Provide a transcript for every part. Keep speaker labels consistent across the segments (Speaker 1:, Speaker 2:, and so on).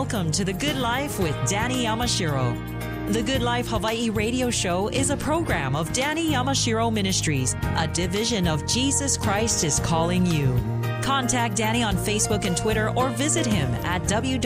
Speaker 1: welcome to The Good Life with Danny Yamashiro. The Good Life Hawaii radio show is a program of Danny Yamashiro Ministries, a division of Jesus Christ is Calling You. Contact Danny on Facebook and Twitter or visit him at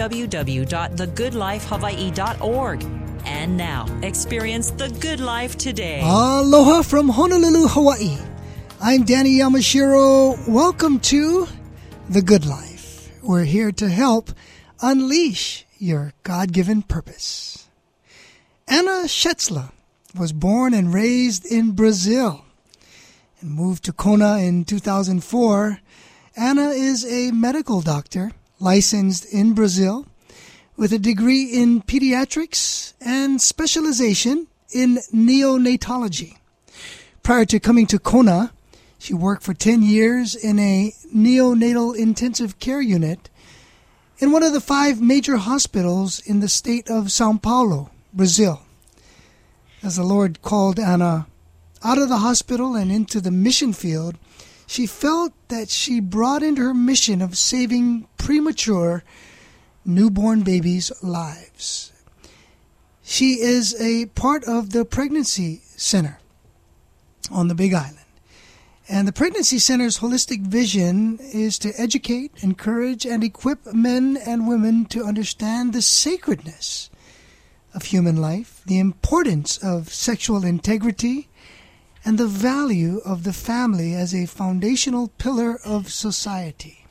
Speaker 1: www.thegoodlifehawaii.org. And now, experience the good life today.
Speaker 2: Aloha from Honolulu, Hawaii. I'm Danny Yamashiro. Welcome to The Good Life. We're here to help unleash your God-given purpose. Anna Shetzler was born and raised in Brazil and moved to Kona in 2004. Anna is a medical doctor licensed in Brazil with a degree in pediatrics and specialization in neonatology. Prior to coming to Kona, she worked for 10 years in a neonatal intensive care unit in one of the 5 major hospitals in the state of Sao Paulo, Brazil. As the Lord called Anna out of the hospital and into the mission field, she felt that she brought into her mission of saving premature newborn babies' lives. She is a part of the Pregnancy Center on the Big Island. And the Pregnancy Center's holistic vision is to educate, encourage, and equip men and women to understand the sacredness of human life, the importance of sexual integrity, and the value of the family as a foundational pillar of society.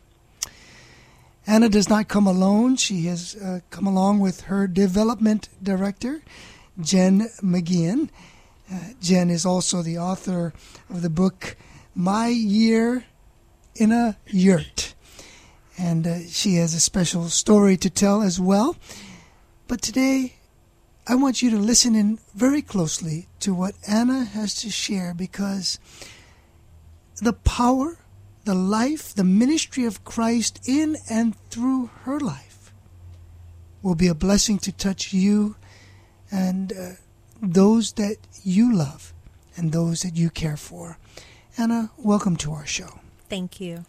Speaker 2: Anna does not come alone. She has come along with her development director, Jen McGeehan. Jen is also the author of the book, My Year in a Yurt. And she has a special story to tell as well. But today, I want you to listen in very closely to what Anna has to share, because the power, the life, the ministry of Christ in and through her life will be a blessing to touch you and those that you love and those that you care for. Anna, welcome to our show.
Speaker 3: Thank you.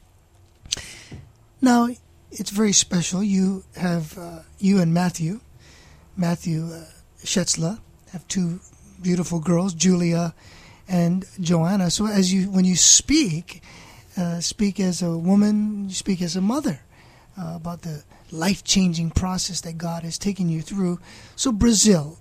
Speaker 2: Now, it's very special. You have you and Matthew Shetzler have 2 beautiful girls, Julia and Joanna. So when you speak as a woman, you speak as a mother about the life-changing process that God has taken you through. So Brazil,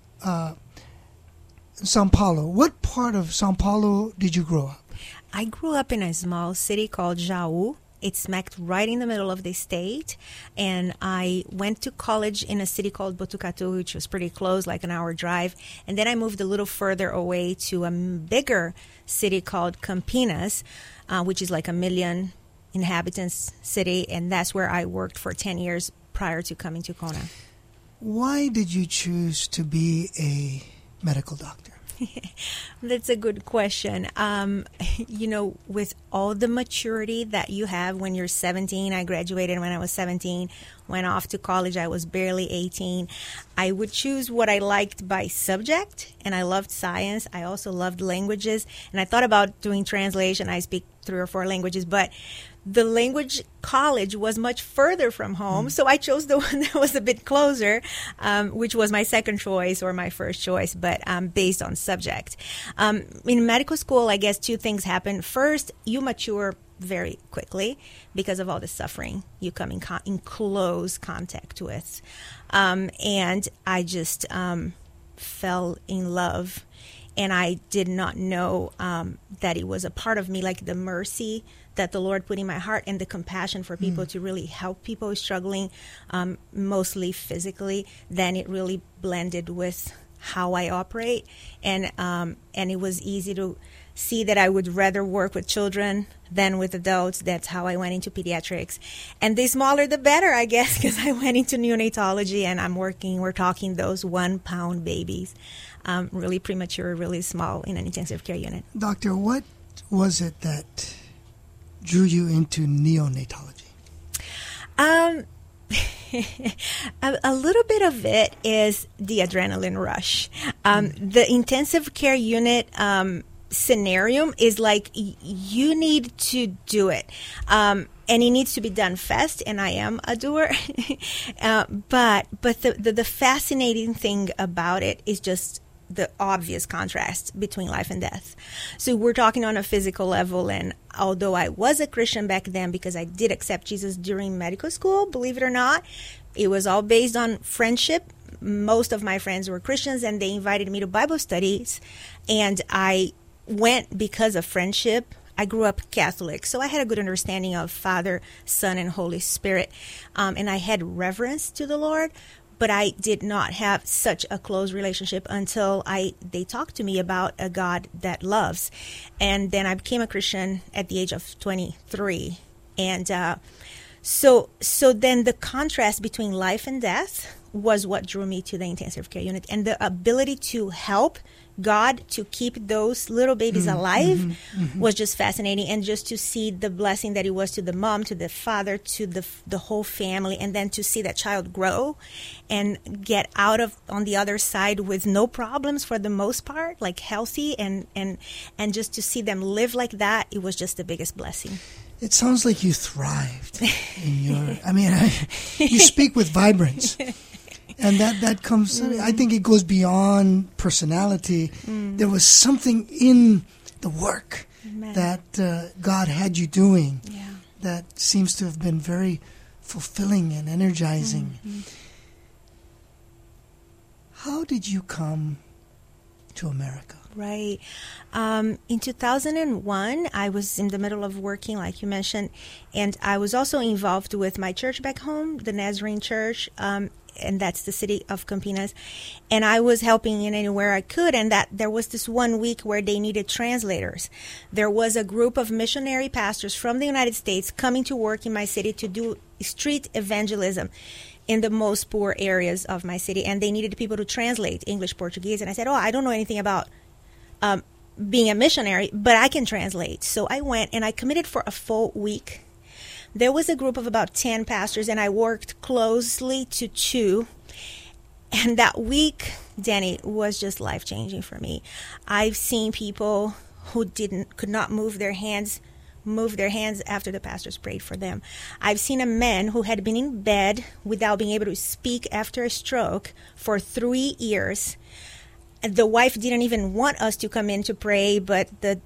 Speaker 2: Sao Paulo. What part of Sao Paulo did you grow up?
Speaker 3: I grew up in a small city called Jaú. It's smacked right in the middle of the state. And I went to college in a city called Botucatu, which was pretty close, like an hour drive. And then I moved a little further away to a bigger city called Campinas, which is like 1 million inhabitants city. And that's where I worked for 10 years prior to coming to Kona.
Speaker 2: Why did you choose to be a medical doctor?
Speaker 3: That's a good question. With all the maturity that you have when you're 17, I graduated when I was 17, went off to college, I was barely 18. I would choose what I liked by subject, and I loved science. I also loved languages, and I thought about doing translation. I speak 3 or 4 languages, but the language college was much further from home, so I chose the one that was a bit closer, which was my second choice or my first choice, but based on subject. In medical school, I guess 2 things happen. First, you mature very quickly because of all the suffering you come in close contact with. And I just fell in love. And I did not know that it was a part of me, like the mercy that the Lord put in my heart and the compassion for people to really help people struggling, mostly physically. Then it really blended with how I operate. And it was easy to see that I would rather work with children than with adults. That's how I went into pediatrics. And the smaller, the better, I guess, because I went into neonatology and we're talking those 1-pound babies. Really premature, really small in an intensive care unit.
Speaker 2: Doctor, what was it that drew you into neonatology?
Speaker 3: A little bit of it is the adrenaline rush. The intensive care unit scenario is like, you need to do it. And it needs to be done fast, and I am a doer. But the fascinating thing about it is just the obvious contrast between life and death. So we're talking on a physical level, and although I was a Christian back then because I did accept Jesus during medical school, believe it or not, it was all based on friendship. Most of my friends were Christians, and they invited me to Bible studies, and I went because of friendship. I grew up Catholic, so I had a good understanding of Father, Son, and Holy Spirit, and I had reverence to the Lord. But I did not have such a close relationship until they talked to me about a God that loves. And then I became a Christian at the age of 23. And so then the contrast between life and death was what drew me to the intensive care unit. And the ability to help God to keep those little babies alive was just fascinating. And just to see the blessing that it was to the mom, to the father, to the whole family, and then to see that child grow and get out of on the other side with no problems for the most part, like healthy, and just to see them live like that, it was just the biggest blessing.
Speaker 2: It sounds like you thrived in your, you speak with vibrance. And that comes, I think it goes beyond personality. There was something in the work that God had you doing that seems to have been very fulfilling and energizing. How did you come to America?
Speaker 3: Right. In 2001, I was in the middle of working, like you mentioned, and I was also involved with my church back home, the Nazarene Church, and that's the city of Campinas. And I was helping in anywhere I could, and that there was this one week where they needed translators. There was a group of missionary pastors from the United States coming to work in my city to do street evangelism in the most poor areas of my city, and they needed people to translate English, Portuguese. And I said, I don't know anything about being a missionary, but I can translate. So I went and I committed for a full week. There was a group of about 10 pastors, and I worked closely to 2. And that week, Danny, was just life-changing for me. I've seen people who could not move their hands after the pastors prayed for them. I've seen a man who had been in bed without being able to speak after a stroke for 3 years. The wife didn't even want us to come in to pray, but the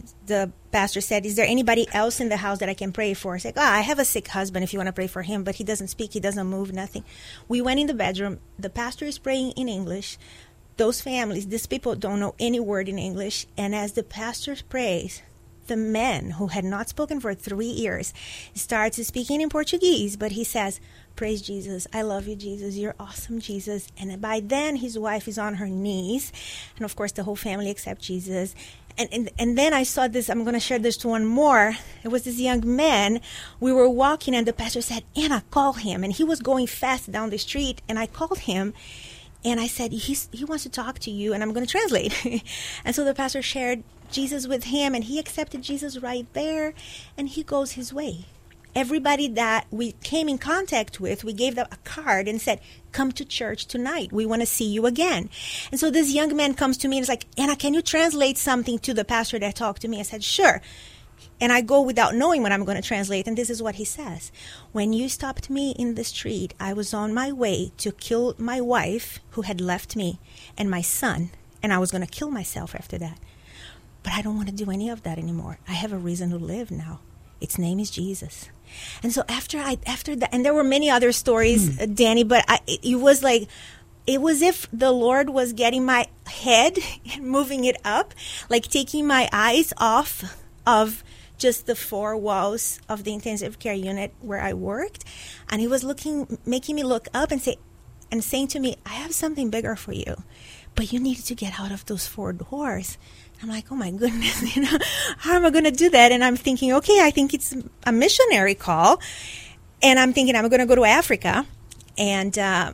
Speaker 3: pastor said, "Is there anybody else in the house that I can pray for?" I said, I have a sick husband if you want to pray for him, but he doesn't speak, he doesn't move, nothing. We went in the bedroom. The pastor is praying in English. Those families, these people don't know any word in English. And as the pastor prays, the man who had not spoken for 3 years starts speaking in Portuguese, but he says, "Praise Jesus. I love you, Jesus. You're awesome, Jesus." And by then, his wife is on her knees. And, of course, the whole family accepts Jesus. And then I saw this. I'm going to share this one more. It was this young man. We were walking, and the pastor said, "Anna, call him." And he was going fast down the street, and I called him. And I said, he wants to talk to you, and I'm going to translate. And so the pastor shared Jesus with him, and he accepted Jesus right there, and he goes his way. Everybody that we came in contact with, we gave them a card and said, "Come to church tonight. We want to see you again." And so this young man comes to me and is like, "Anna, can you translate something to the pastor that talked to me?" I said, "Sure." And I go without knowing what I'm going to translate, and this is what he says. "When you stopped me in the street, I was on my way to kill my wife, who had left me, and my son, and I was going to kill myself after that. But I don't want to do any of that anymore. I have a reason to live now. Its name is Jesus." And so after that, and there were many other stories, Danny, but it was like, it was if the Lord was getting my head and moving it up, like taking my eyes off of just the 4 walls of the intensive care unit where I worked. And he was making me look up and saying to me, "I have something bigger for you, but you need to get out of those 4 doors. I'm like, oh my goodness, how am I going to do that? And I'm thinking, okay, I think it's a missionary call. And I'm thinking I'm going to go to Africa. And I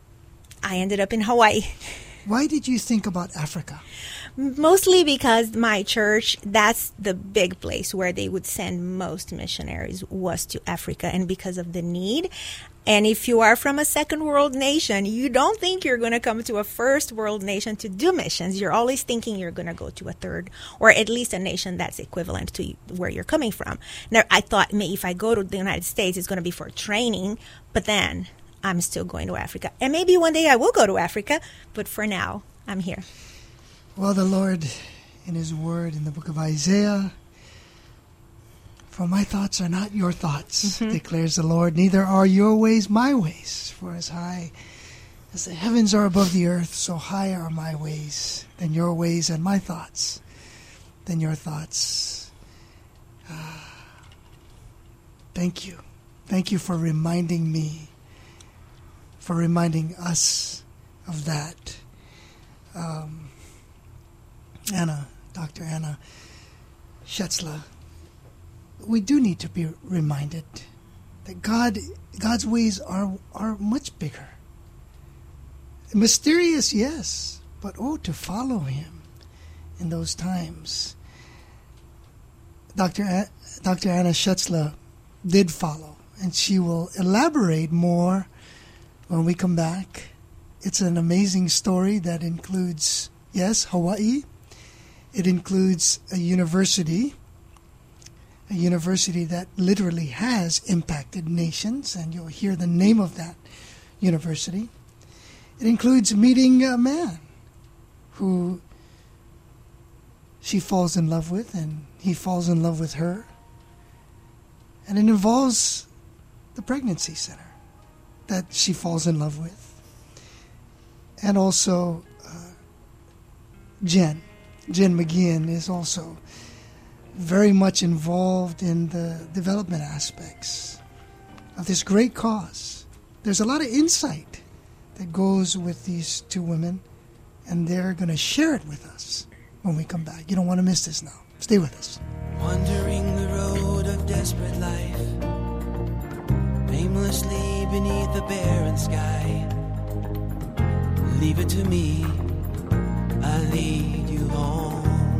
Speaker 3: ended up in Hawaii.
Speaker 2: Why did you think about Africa?
Speaker 3: Mostly because my church, that's the big place where they would send most missionaries, was to Africa. And because of the need And if you are from a second world nation, you don't think you're going to come to a first world nation to do missions. You're always thinking you're going to go to a third, or at least a nation that's equivalent to where you're coming from. Now, I thought maybe if I go to the United States, it's going to be for training, but then I'm still going to Africa. And maybe one day I will go to Africa, but for now, I'm here.
Speaker 2: Well, the Lord, in His Word, in the book of Isaiah, for my thoughts are not your thoughts, declares the Lord, neither are your ways my ways. For as high as the heavens are above the earth, so high are my ways than your ways, and my thoughts than your thoughts. Thank you. Thank you for reminding me, for reminding us of that. Dr. Anna Shetzler, we do need to be reminded that God's ways are much bigger. Mysterious, yes, but to follow Him in those times. Dr. Anna Shetzler did follow, and she will elaborate more when we come back. It's an amazing story that includes, yes, Hawaii. It includes a university that literally has impacted nations, and you'll hear the name of that university. It includes meeting a man who she falls in love with, and he falls in love with her. And it involves the pregnancy center that she falls in love with. And also Jen McGeehan is also very much involved in the development aspects of this great cause. There's a lot of insight that goes with these two women, and they're going to share it with us when we come back. You don't want to miss this now. Stay with us.
Speaker 4: Wandering the road of desperate life, aimlessly beneath the barren sky. Leave it to me, I'll lead you home.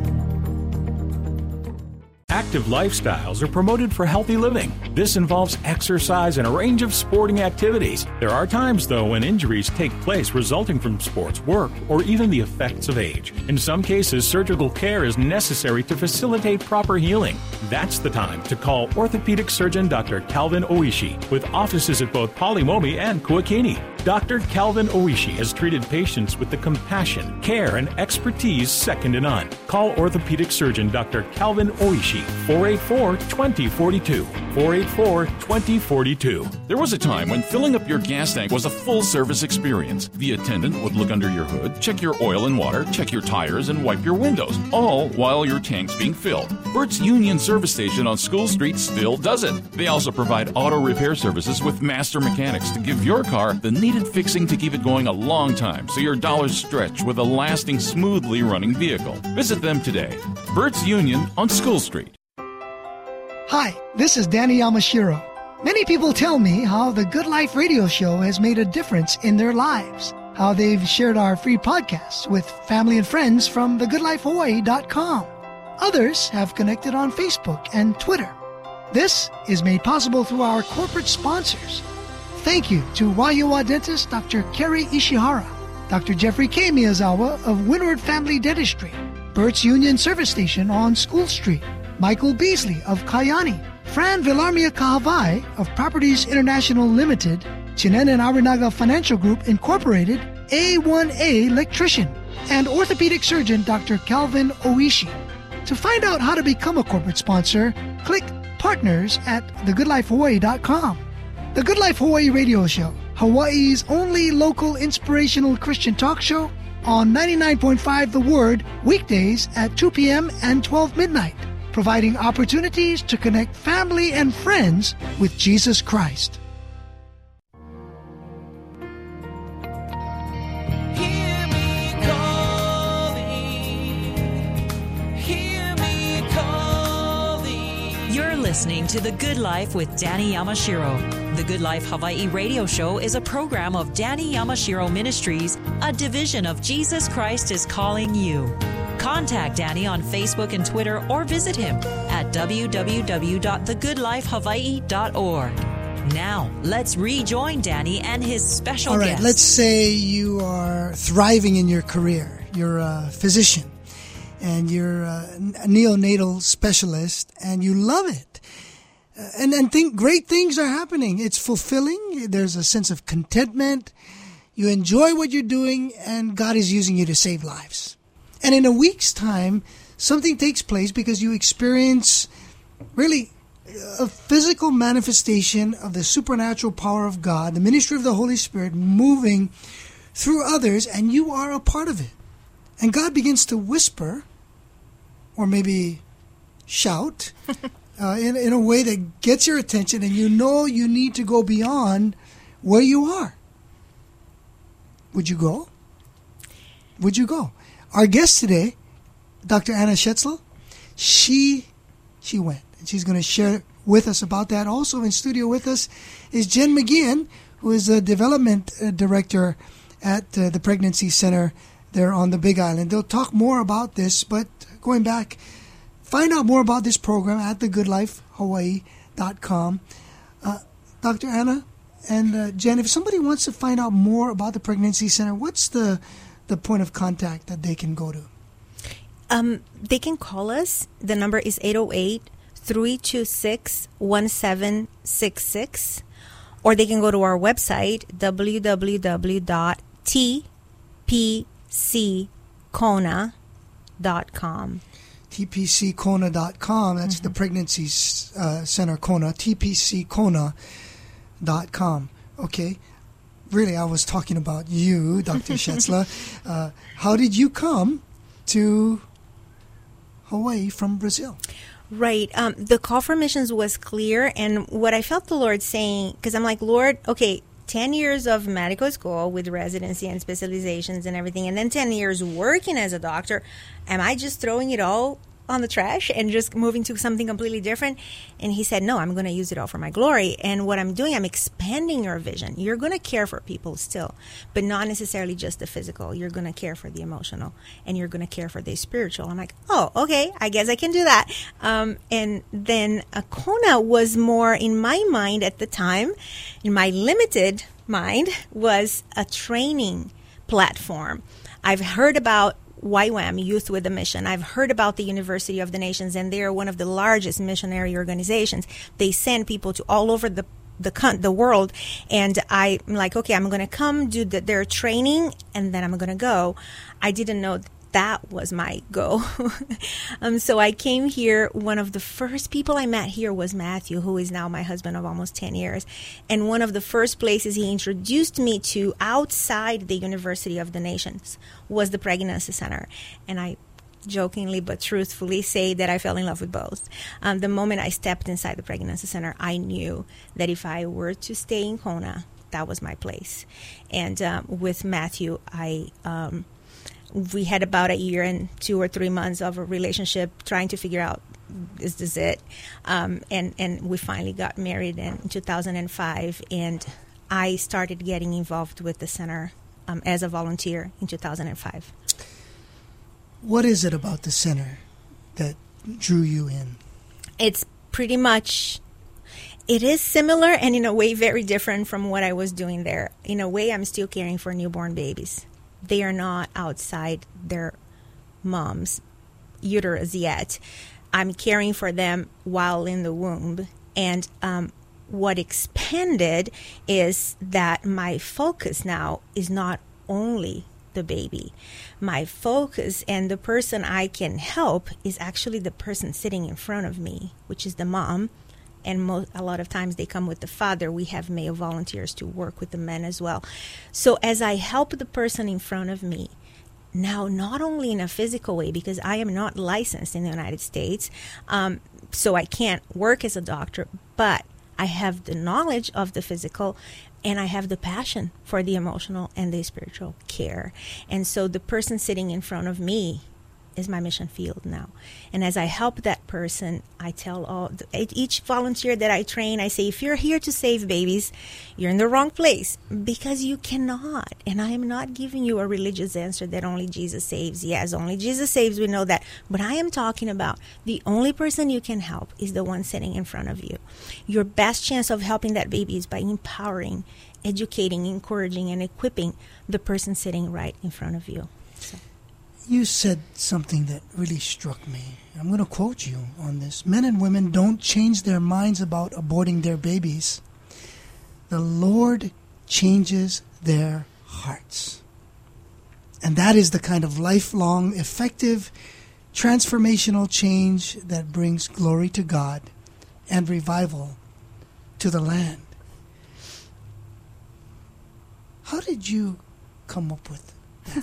Speaker 5: Active lifestyles are promoted for healthy living. This involves exercise and a range of sporting activities. There are times, though, when injuries take place resulting from sports, work, or even the effects of age. In some cases, surgical care is necessary to facilitate proper healing. That's the time to call orthopedic surgeon Dr. Calvin Oishi, with offices at both Palimomi and Kuakini. Dr. Calvin Oishi has treated patients with the compassion, care, and expertise second to none. Call orthopedic surgeon Dr. Calvin Oishi, 484-2042, 484-2042.
Speaker 6: There was a time when filling up your gas tank was a full-service experience. The attendant would look under your hood, check your oil and water, check your tires, and wipe your windows, all while your tank's being filled. Burt's Union Service Station on School Street still does it. They also provide auto repair services with master mechanics to give your car the needed fixing to keep it going a long time so your dollars stretch with a lasting, smoothly running vehicle. Visit them today. Burt's Union on School Street.
Speaker 2: Hi, this is Danny Yamashiro. Many people tell me how the Good Life radio show has made a difference in their lives, how they've shared our free podcasts with family and friends from thegoodlifehawaii.com. Others have connected on Facebook and Twitter. This is made possible through our corporate sponsors. Thank you to Waiua dentist Dr. Kerry Ishihara, Dr. Jeffrey K. Miyazawa of Windward Family Dentistry, Burt's Union Service Station on School Street, Michael Beasley of Kayani, Fran Villarmia Kahavai of Properties International Limited, Chinen and Arinaga Financial Group Incorporated, A1A Electrician, and orthopedic surgeon Dr. Calvin Oishi. To find out how to become a corporate sponsor, click Partners at thegoodlifehawaii.com. The Good Life Hawaii radio show, Hawaii's only local inspirational Christian talk show on 99.5 The Word, weekdays at 2 p.m. and 12 midnight, providing opportunities to connect family and friends with Jesus Christ.
Speaker 4: Hear me calling.
Speaker 1: You're listening to The Good Life with Danny Yamashiro. The Good Life Hawaii radio show is a program of Danny Yamashiro Ministries, a division of Jesus Christ is Calling You. Contact Danny on Facebook and Twitter or visit him at www.thegoodlifehawaii.org. Now, let's rejoin Danny and his special
Speaker 2: All right,
Speaker 1: guest.
Speaker 2: let's say you are thriving in your career. You're a physician and you're a neonatal specialist and you love it. And think great things are happening. It's fulfilling. There's a sense of contentment. You enjoy what you're doing and God is using you to save lives. And in a week's time, something takes place because you experience really a physical manifestation of the supernatural power of God, the ministry of the Holy Spirit moving through others, and you are a part of it. And God begins to whisper, or maybe shout, in a way that gets your attention, and you know you need to go beyond where you are. Would you go? Would you go? Our guest today, Dr. Anna Schetzel, she went. And she's going to share with us about that. Also in studio with us is Jen McGeehan, who is a development director at the Pregnancy Center there on the Big Island. They'll talk more about this, but going back, find out more about this program at thegoodlifehawaii.com. Dr. Anna and Jen, if somebody wants to find out more about the Pregnancy Center, what's the point of contact that they can go to?
Speaker 3: They can call us. The number is 808-326-1766. Or they can go to our website, www.tpckona.com.
Speaker 2: tpckona.com. That's the Pregnancy Center Kona. tpckona.com. Okay. Really, I was talking about you, Dr. Schetzel. How did you come to Hawaii from Brazil?
Speaker 3: Right. The call for missions was clear. And what I felt the Lord saying, because I'm like, Lord, okay, 10 years of medical school with residency and specializations and everything, and then 10 years working as a doctor. Am I just throwing it all on the trash and just moving to something completely different? And he said, no, I'm going to use it all for my glory. And what I'm doing, I'm expanding your vision. You're going to care for people still, but not necessarily just the physical. You're going to care for the emotional, and you're going to care for the spiritual. I'm like, oh, okay, I guess I can do that. And then Kona was more in my mind at the time, in my limited mind, was a training platform. I've heard about YWAM, Youth with a Mission. I've heard about the University of the Nations, and they are one of the largest missionary organizations. They send people to all over the world, and I'm like, okay, I'm going to come do their training, and then I'm going to go. I didn't know that was my go. So I came here. One of the first people I met here was Matthew, who is now my husband of almost 10 years. And one of the first places he introduced me to outside the University of the Nations was the Pregnancy Center. And I jokingly but truthfully say that I fell in love with both. The moment I stepped inside the Pregnancy Center, I knew that if I were to stay in Kona, that was my place. And with Matthew, we had about a year and 2 or 3 months of a relationship trying to figure out, is this it? And we finally got married in 2005, and I started getting involved with the center as a volunteer in 2005.
Speaker 2: What is it about the center that drew you in?
Speaker 3: It's pretty much, it is similar and in a way very different from what I was doing there. In a way, I'm still caring for newborn babies. They are not outside their mom's uterus yet. I'm caring for them while in the womb. And what expanded is that my focus now is not only the baby. My focus and the person I can help is actually the person sitting in front of me, which is the mom. And a lot of times they come with the father. We have male volunteers to work with the men as well. So as I help the person in front of me, now not only in a physical way, because I am not licensed in the United States, so I can't work as a doctor, but I have the knowledge of the physical, and I have the passion for the emotional and the spiritual care. And so the person sitting in front of me is my mission field now. And as I help that person, I tell each volunteer that I train, I say, if you're here to save babies, you're in the wrong place, because you cannot. And I am not giving you a religious answer that only Jesus saves. Yes, only Jesus saves, we know that. But I am talking about the only person you can help is the one sitting in front of you. Your best chance of helping that baby is by empowering, educating, encouraging, and equipping the person sitting right in front of you. So.
Speaker 2: You said something that really struck me. I'm going to quote you on this. Men and women don't change their minds about aborting their babies. The Lord changes their hearts. And that is the kind of lifelong, effective, transformational change that brings glory to God and revival to the land. How did you come up with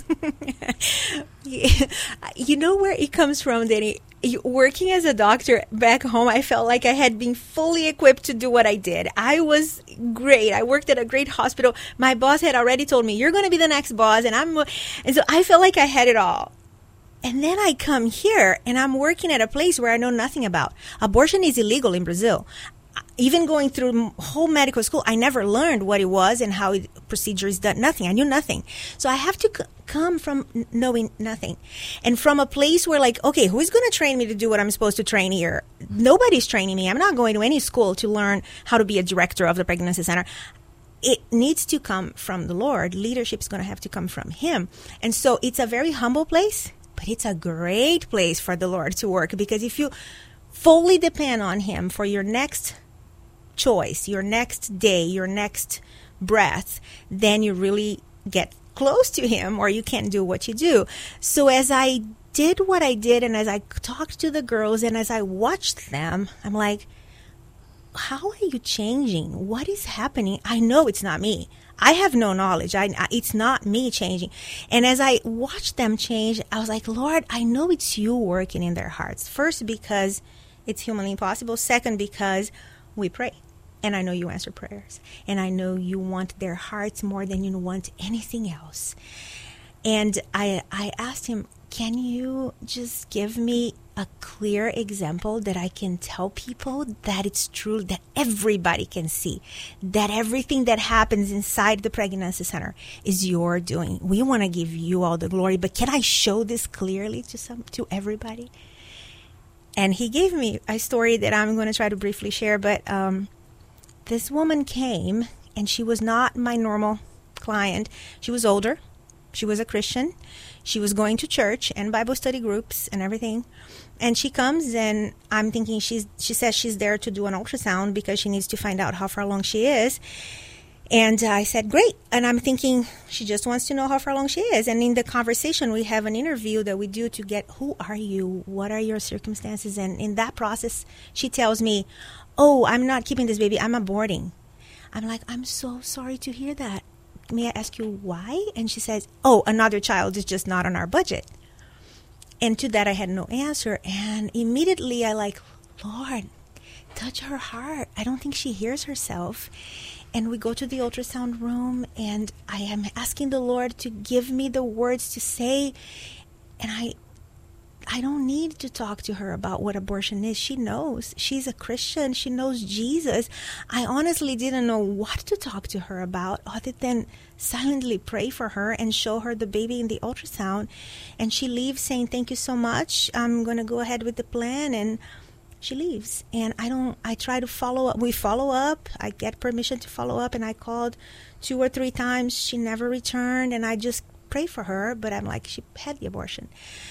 Speaker 3: You know where it comes from, Danny? Working as a doctor back home, I felt like I had been fully equipped to do what I did. I was great. I worked at a great hospital. My boss had already told me, you're going to be the next boss. And so I felt like I had it all. And then I come here and I'm working at a place where I know nothing about. Abortion is illegal in Brazil. Even going through whole medical school, I never learned what it was and how procedure is done. Nothing. I knew nothing. So I have to come from knowing nothing. And from a place where like, okay, who is going to train me to do what I'm supposed to train here? Nobody's training me. I'm not going to any school to learn how to be a director of the pregnancy center. It needs to come from the Lord. Leadership is going to have to come from Him. And so it's a very humble place, but it's a great place for the Lord to work, because if you fully depend on Him for your next choice, your next day, your next breath, then you really get close to Him, or you can't do what you do. So as I did what I did, and as I talked to the girls, and as I watched them, I'm like, how are you changing? What is happening? I know it's not me. I have no knowledge. It's not me changing. And as I watched them change, I was like, Lord, I know it's you working in their hearts. First, because it's humanly impossible. Second, because we pray. And I know you answer prayers. And I know you want their hearts more than you want anything else. And I asked Him, can you just give me a clear example that I can tell people that it's true, that everybody can see, that everything that happens inside the pregnancy center is your doing. We want to give you all the glory, but can I show this clearly to everybody? And He gave me a story that I'm going to try to briefly share, but this woman came, and she was not my normal client. She was older. She was a Christian. She was going to church and Bible study groups and everything. And she comes, and I'm thinking she says she's there to do an ultrasound because she needs to find out how far along she is. And I said, great. And I'm thinking she just wants to know how far along she is. And in the conversation, we have an interview that we do to get, who are you? What are your circumstances? And in that process, she tells me, oh, I'm not keeping this baby. I'm aborting. I'm like, I'm so sorry to hear that. May I ask you why? And she says, oh, another child is just not on our budget. And to that, I had no answer. And immediately I like, Lord, touch her heart. I don't think she hears herself. And we go to the ultrasound room, and I am asking the Lord to give me the words to say. And I don't need to talk to her about what abortion is. She knows. She's a Christian. She knows Jesus. I honestly didn't know what to talk to her about other than silently pray for her and show her the baby in the ultrasound. And she leaves saying, thank you so much. I'm going to go ahead with the plan. And she leaves. And I try to follow up. We follow up. I get permission to follow up. And I called 2 or 3 times. She never returned. And I just pray for her. But I'm like, she had the abortion.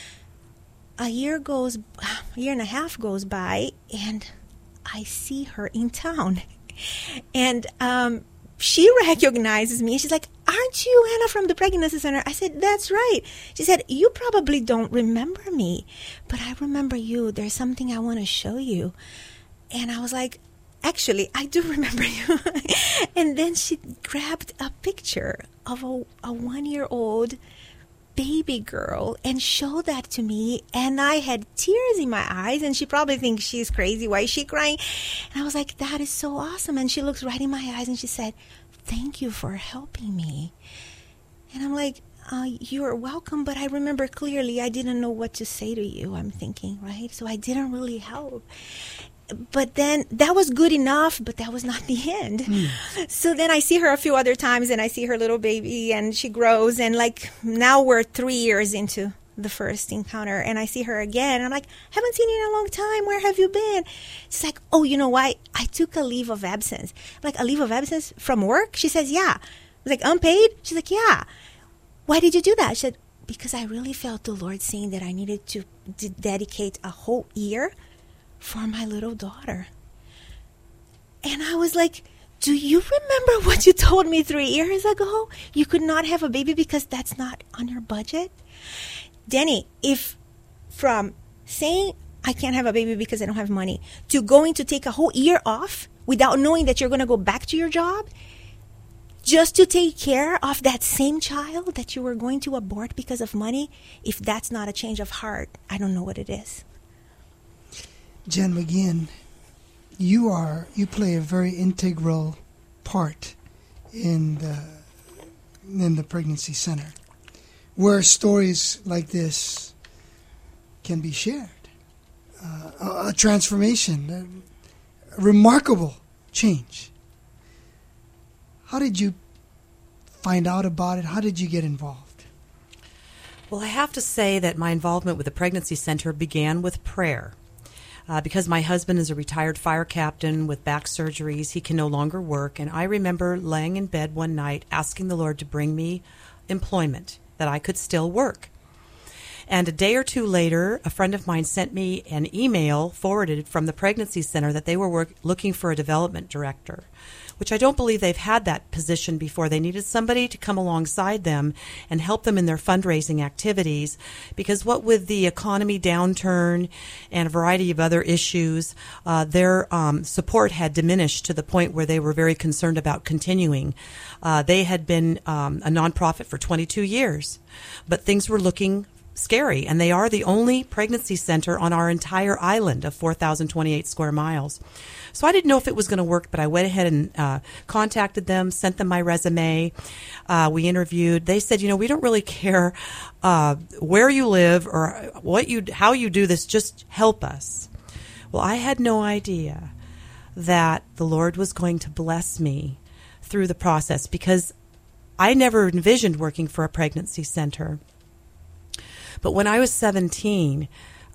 Speaker 3: A year and a half goes by, and I see her in town. And she recognizes me. She's like, aren't you Anna from the pregnancy center? I said, that's right. She said, you probably don't remember me, but I remember you. There's something I want to show you. And I was like, actually, I do remember you. And then she grabbed a picture of a 1-year-old baby girl and showed that to me, and I had tears in my eyes, and she probably thinks she's crazy. Why is she crying? And I was like, that is so awesome. And she looks right in my eyes and she said, thank you for helping me. And I'm like, you're welcome, but I remember clearly I didn't know what to say to you, I'm thinking, right? So I didn't really help. But then that was good enough, but that was not the end. So then I see her a few other times, and I see her little baby, and she grows, and like now we're 3 years into the first encounter, and I see her again, and I'm like, haven't seen you in a long time. Where have you been? She's like, oh, you know what? I took a leave of absence. I'm like, a leave of absence from work? She says, yeah. I was like, unpaid? She's like, yeah. Why did you do that? She said, because I really felt the Lord saying that I needed to dedicate a whole year for my little daughter. And I was like, do you remember what you told me 3 years ago? You could not have a baby because that's not on your budget? Danny, if from saying I can't have a baby because I don't have money to going to take a whole year off without knowing that you're going to go back to your job just to take care of that same child that you were going to abort because of money, if that's not a change of heart, I don't know what it is.
Speaker 2: Jen McGeehan, you play a very integral part in the pregnancy center, where stories like this can be shared. A transformation, a remarkable change. How did you find out about it? How did you get involved?
Speaker 7: Well, I have to say that my involvement with the pregnancy center began with prayer. Because my husband is a retired fire captain with back surgeries, he can no longer work. And I remember laying in bed one night asking the Lord to bring me employment, that I could still work. And a day or two later, a friend of mine sent me an email forwarded from the pregnancy center that they were looking for a development director, which I don't believe they've had that position before. They needed somebody to come alongside them and help them in their fundraising activities, because what with the economy downturn and a variety of other issues, their support had diminished to the point where they were very concerned about continuing. They had been a nonprofit for 22 years, but things were looking scary, and they are the only pregnancy center on our entire island of 4,028 square miles. So I didn't know if it was going to work, but I went ahead and contacted them, sent them my resume. We interviewed. They said, we don't really care where you live or how you do this, just help us. Well, I had no idea that the Lord was going to bless me through the process, because I never envisioned working for a pregnancy center. But when I was 17,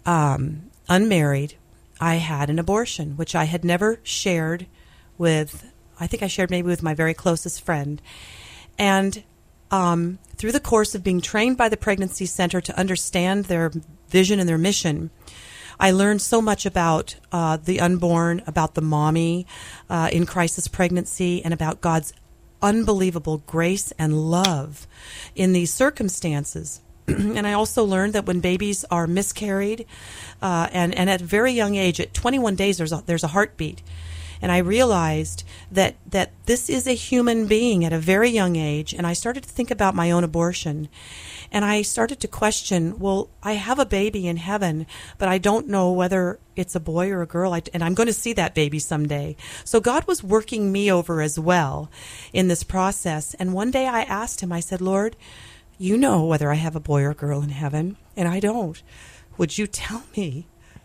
Speaker 7: unmarried, I had an abortion, which I had never shared with, I think I shared maybe with my very closest friend. And through the course of being trained by the pregnancy center to understand their vision and their mission, I learned so much about the unborn, about the mommy in crisis pregnancy, and about God's unbelievable grace and love in these circumstances. And I also learned that when babies are miscarried, and at a very young age, at 21 days, there's a heartbeat. And I realized that this is a human being at a very young age. And I started to think about my own abortion. And I started to question, well, I have a baby in heaven, but I don't know whether it's a boy or a girl. And I'm going to see that baby someday. So God was working me over as well in this process. And one day I asked him, I said, Lord, you know whether I have a boy or a girl in heaven, and I don't. Would you tell me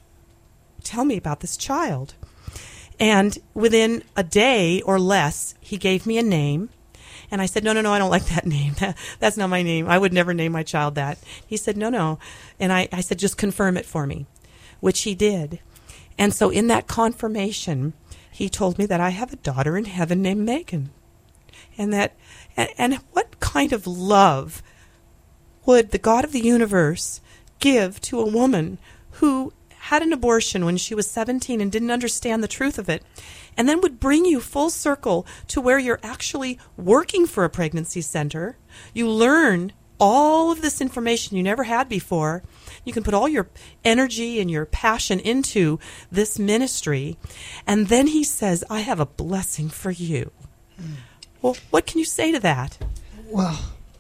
Speaker 7: about this child? And within a day or less, he gave me a name. And I said, no, I don't like that name. That's not my name. I would never name my child that. He said, no. And I said, just confirm it for me, which he did. And so in that confirmation, he told me that I have a daughter in heaven named Megan. And what kind of love would the God of the universe give to a woman who had an abortion when she was 17 and didn't understand the truth of it, and then would bring you full circle to where you're actually working for a pregnancy center? You learn all of this information you never had before. You can put all your energy and your passion into this ministry. And then he says, I have a blessing for you. Well, what can you say to that?
Speaker 2: Well,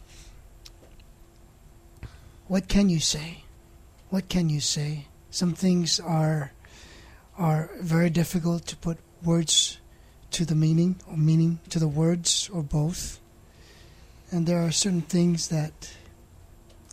Speaker 2: what can you say? What can you say? Some things are very difficult to put words to the meaning, or meaning to the words, or both. And there are certain things that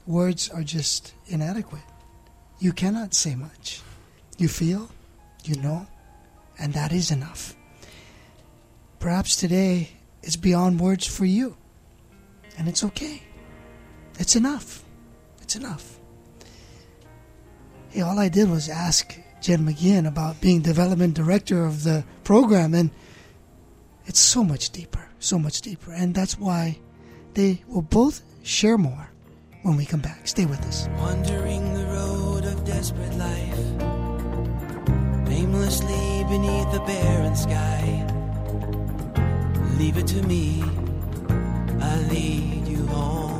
Speaker 2: words are just inadequate. You cannot say much. You feel, you know, and that is enough. Perhaps today is beyond words for you, and it's okay. It's enough. It's enough. Hey, all I did was ask Jen McGeehan about being development director of the program, and it's so much deeper, and that's why they will both share more when we come back. Stay with us.
Speaker 4: Wandering the road of desperate life, aimlessly beneath the barren sky. Leave it to me, I'll lead you home.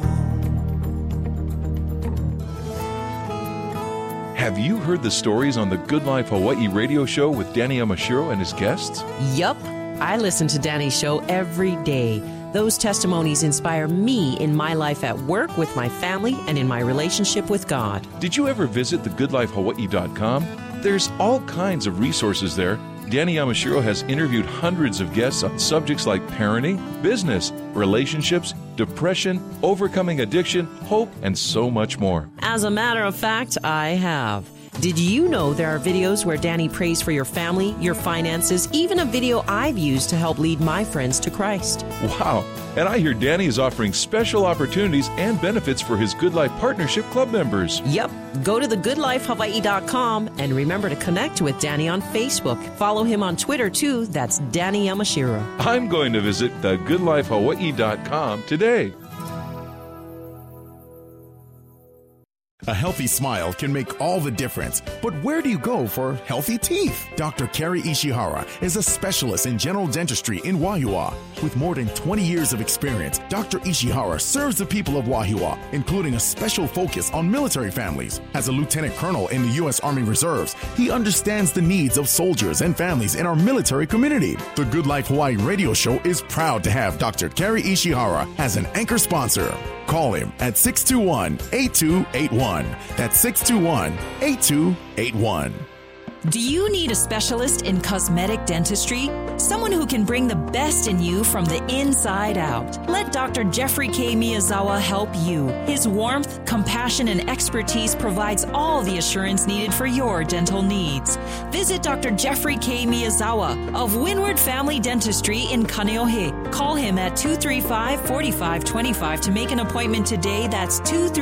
Speaker 6: Have you heard the stories on the Good Life Hawaii radio show with Danny Yamashiro and his guests?
Speaker 8: Yup. I listen to Danny's show every day. Those testimonies inspire me in my life at work, with my family, and in my relationship with God.
Speaker 6: Did you ever visit thegoodlifehawaii.com? There's all kinds of resources there. Danny Yamashiro has interviewed hundreds of guests on subjects like parenting, business, relationships, depression, overcoming addiction, hope, and so much more.
Speaker 8: As a matter of fact, I have. Did you know there are videos where Danny prays for your family, your finances, even a video I've used to help lead my friends to Christ?
Speaker 6: Wow. And I hear Danny is offering special opportunities and benefits for his Good Life Partnership Club members.
Speaker 8: Yep. Go to thegoodlifehawaii.com and remember to connect with Danny on Facebook. Follow him on Twitter, too. That's Danny Yamashiro.
Speaker 6: I'm going to visit thegoodlifehawaii.com today.
Speaker 9: A healthy smile can make all the difference. But where do you go for healthy teeth? Dr. Kerry Ishihara is a specialist in general dentistry in Wahiawa. With more than 20 years of experience, Dr. Ishihara serves the people of Wahiawa, including a special focus on military families. As a lieutenant colonel in the U.S. Army Reserves, he understands the needs of soldiers and families in our military community. The Good Life Hawaii radio show is proud to have Dr. Kerry Ishihara as an anchor sponsor. Call him at 621-8281. That's 621-8281.
Speaker 10: Do you need a specialist in cosmetic dentistry? Someone who can bring the best in you from the inside out. Let Dr. Jeffrey K. Miyazawa help you. His warmth, compassion, and expertise provides all the assurance needed for your dental needs. Visit Dr. Jeffrey K. Miyazawa of Windward Family Dentistry in Kaneohe. Call him at 235-4525 to make an appointment today. That's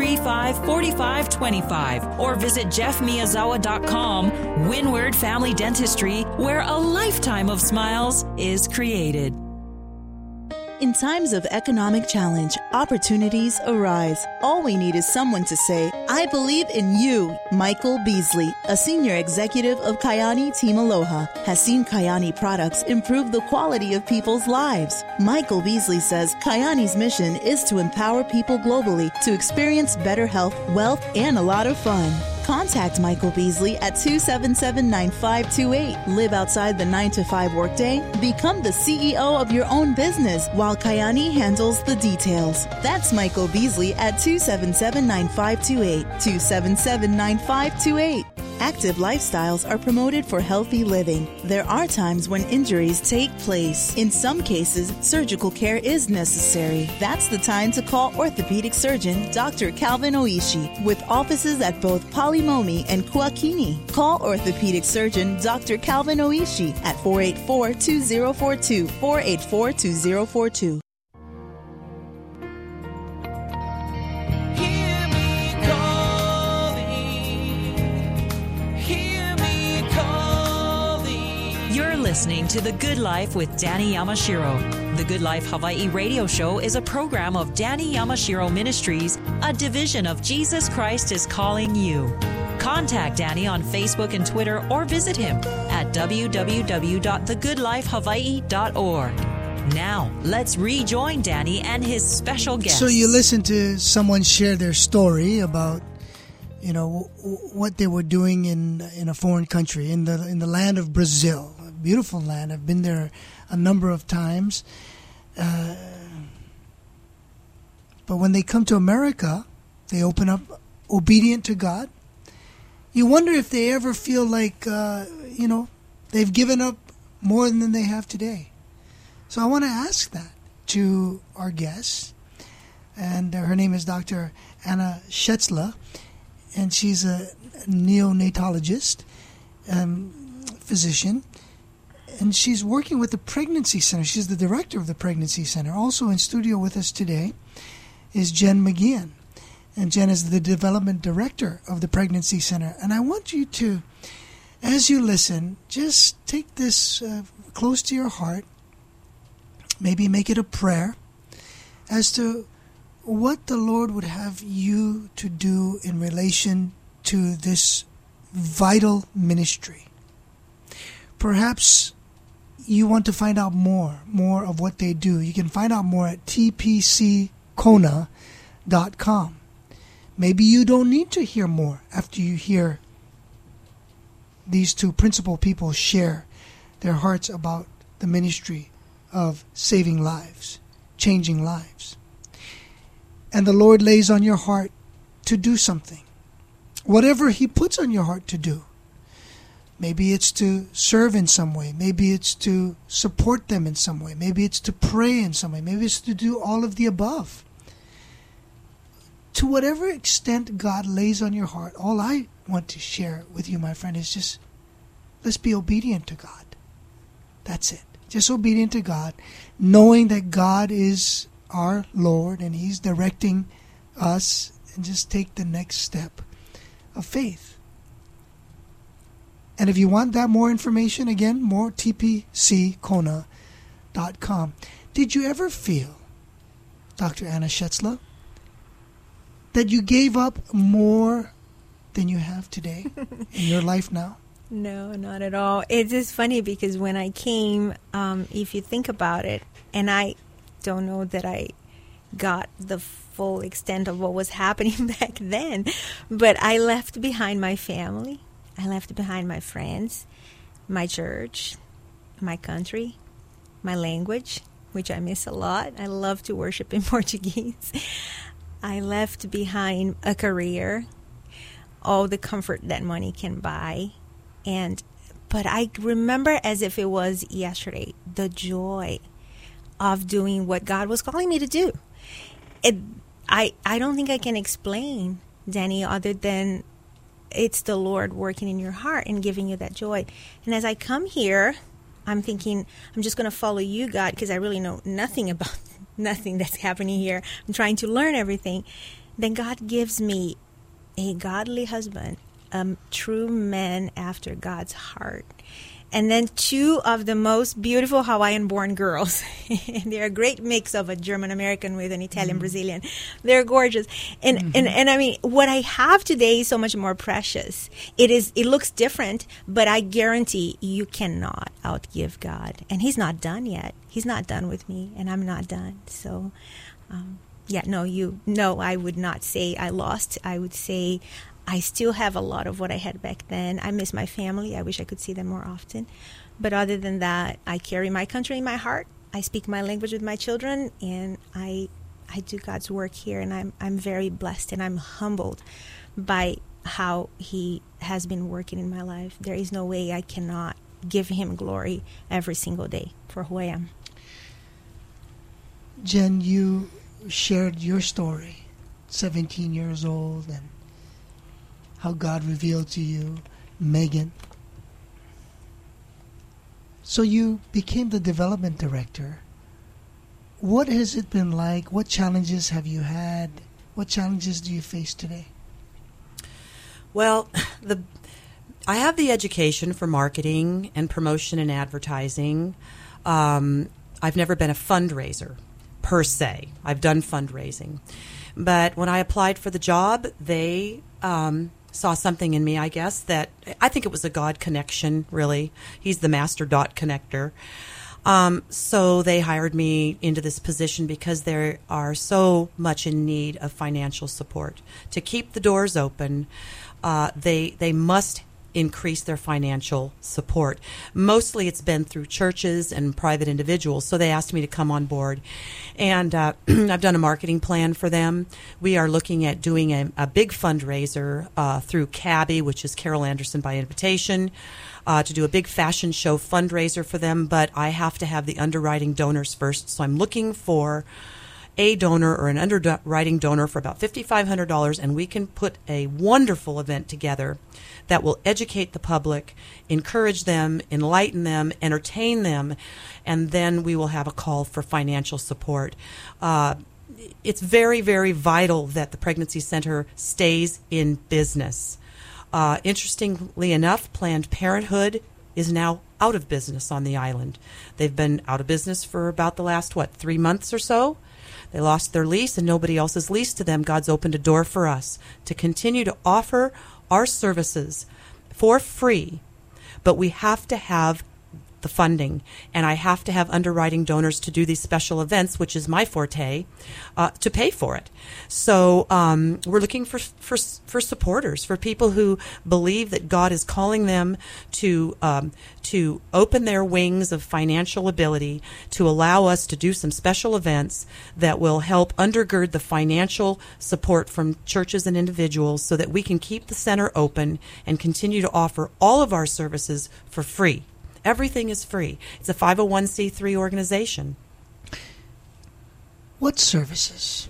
Speaker 10: 235-4525. Or visit jeffmiyazawa.com. Windward Family Dentistry, where a lifetime of smiles is created.
Speaker 11: In times of economic challenge, opportunities arise. All we need is someone to say, I believe in you. Michael Beasley, a senior executive of Kayani Team Aloha, has seen Kayani products improve the quality of people's lives. Michael Beasley says Kayani's mission is to empower people globally to experience better health, wealth, and a lot of fun. Contact Michael Beasley at 277-9528. Live outside the 9-to-5 workday. Become the CEO of your own business while Kayani handles the details. That's Michael Beasley at 277-9528. 277-9528. Active lifestyles are promoted for healthy living. There are times when injuries take place. In some cases, surgical care is necessary. That's the time to call orthopedic surgeon Dr. Calvin Oishi with offices at both Palimomi and Kuakini. Call orthopedic surgeon Dr. Calvin Oishi at 484-2042, 484-2042.
Speaker 1: Listening to The Good Life with Danny Yamashiro. The Good Life Hawaii radio show is a program of Danny Yamashiro Ministries, a division of Jesus Christ is Calling You. Contact Danny on Facebook and Twitter or visit him at www.thegoodlifehawaii.org. Now, let's rejoin Danny and his special guest.
Speaker 2: So you listen to someone share their story about, you know, what they were doing in a foreign country, in the land of Brazil. Beautiful land. I've been there a number of times. But when they come to America, they open up obedient to God. You wonder if they ever feel like, they've given up more than they have today. So I want to ask that to our guests. and her name is Dr. Anna Shetzler, and she's a neonatologist, physician, and she's working with the Pregnancy Center. She's the director of the Pregnancy Center. Also in studio with us today is Jen McGeehan, and Jen is the development director of the Pregnancy Center. And I want you to, as you listen, just take this close to your heart, maybe make it a prayer as to what the Lord would have you to do in relation to this vital ministry. Perhaps you want to find out more of what they do. You can find out more at tpckona.com. Maybe you don't need to hear more after you hear these two principal people share their hearts about the ministry of saving lives, changing lives. And the Lord lays on your heart to do something. Whatever He puts on your heart to do. Maybe it's to serve in some way. Maybe it's to support them in some way. Maybe it's to pray in some way. Maybe it's to do all of the above. To whatever extent God lays on your heart, all I want to share with you, my friend, is just let's be obedient to God. That's it. Just obedient to God, knowing that God is our Lord and He's directing us, and just take the next step of faith. And if you want that more information, again, more tpckona.com. Did you ever feel, Dr. Anna Shetzler, that you gave up more than you have today in your life now?
Speaker 3: No, not at all. It's just funny because when I came, if you think about it, and I don't know that I got the full extent of what was happening back then, but I left behind my family. I left behind my friends, my church, my country, my language, which I miss a lot. I love to worship in Portuguese. I left behind a career, all the comfort that money can buy. But I remember as if it was yesterday, the joy of doing what God was calling me to do. I don't think I can explain, Danny, other than it's the Lord working in your heart and giving you that joy. And as I come here, I'm thinking, I'm just going to follow you, God, because I really know nothing about nothing that's happening here. I'm trying to learn everything. Then God gives me a godly husband, a true man after God's heart. And then two of the most beautiful Hawaiian-born girls. They're a great mix of a German-American with an Italian-Brazilian. They're gorgeous. And I mean, what I have today is so much more precious. It looks different, but I guarantee you cannot outgive God. And He's not done yet. He's not done with me, and I'm not done. So, I would not say I lost. I would say I still have a lot of what I had back then. I miss my family. I wish I could see them more often. But other than that, I carry my country in my heart. I speak my language with my children, and I do God's work here. And I'm very blessed, and I'm humbled by how He has been working in my life. There is no way I cannot give Him glory every single day for who I am.
Speaker 2: Jen, you shared your story, 17 years old, and how God revealed to you Megan. So you became the development director. What has it been like? What challenges have you had? What challenges do you face today?
Speaker 7: Well, I have the education for marketing and promotion and advertising. I've never been a fundraiser per se. I've done fundraising. But when I applied for the job, they saw something in me, I guess, that I think it was a God connection, really. He's the master dot connector. So they hired me into this position because they are so much in need of financial support. To keep the doors open, they must increase their financial support. Mostly it's been through churches and private individuals, so they asked me to come on board. And I've done a marketing plan for them. We are looking at doing a big fundraiser through CABI, which is Carol Anderson by Invitation, to do a big fashion show fundraiser for them, but I have to have the underwriting donors first. So I'm looking for a donor or an underwriting donor for about $5,500, and we can put a wonderful event together that will educate the public, encourage them, enlighten them, entertain them, and then we will have a call for financial support. It's very, very vital that the Pregnancy Center stays in business. Interestingly enough, Planned Parenthood is now out of business on the island. They've been out of business for about the last, 3 months or so? They lost their lease and nobody else has leased to them. God's opened a door for us to continue to offer our services for free, but we have to have the funding, and I have to have underwriting donors to do these special events, which is my forte, to pay for it. So we're looking for supporters, for people who believe that God is calling them to open their wings of financial ability to allow us to do some special events that will help undergird the financial support from churches and individuals so that we can keep the center open and continue to offer all of our services for free. Everything is free. It's a 501c3 organization.
Speaker 2: What services?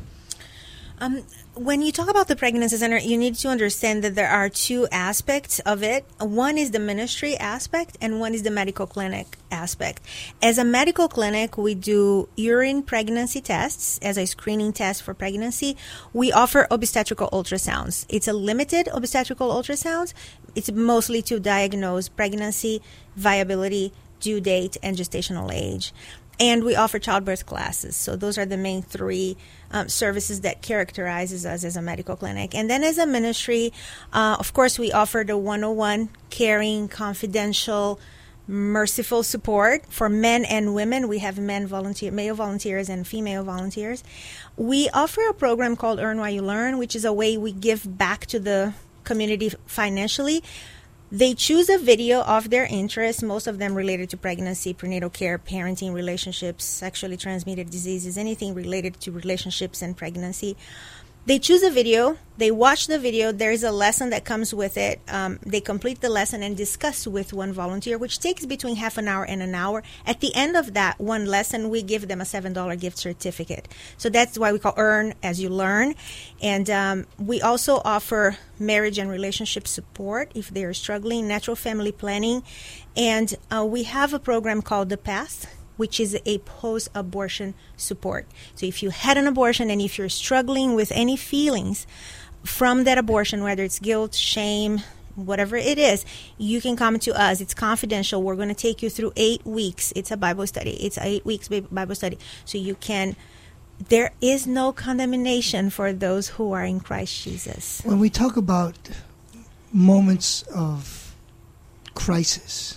Speaker 3: When you talk about the Pregnancy Center, you need to understand that there are two aspects of it. One is the ministry aspect, and one is the medical clinic aspect. As a medical clinic, we do urine pregnancy tests as a screening test for pregnancy. We offer obstetrical ultrasounds. It's a limited obstetrical ultrasound. It's mostly to diagnose pregnancy, viability, due date, and gestational age. And we offer childbirth classes. So those are the main three services that characterizes us as a medical clinic. And then as a ministry, of course, we offer the 101 caring, confidential, merciful support for men and women. We have male volunteers and female volunteers. We offer a program called Earn While You Learn, which is a way we give back to the community financially. They choose a video of their interest, most of them related to pregnancy, prenatal care, parenting, relationships, sexually transmitted diseases, anything related to relationships and pregnancy. They choose a video, they watch the video, there is a lesson that comes with it. They complete the lesson and discuss with one volunteer, which takes between half an hour and an hour. At the end of that one lesson, we give them a $7 gift certificate. So that's why we call Earn As You Learn. And we also offer marriage and relationship support if they are struggling, natural family planning. And we have a program called The Path, which is a post-abortion support. So if you had an abortion and if you're struggling with any feelings from that abortion, whether it's guilt, shame, whatever it is, you can come to us. It's confidential. We're going to take you through 8 weeks. It's a Bible study. It's 8 weeks Bible study. So you can, there is no condemnation for those who are in Christ Jesus.
Speaker 2: When we talk about moments of crisis,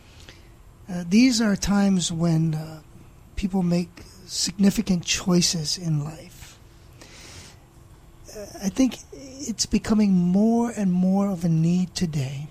Speaker 2: these are times when people make significant choices in life. I think it's becoming more and more of a need today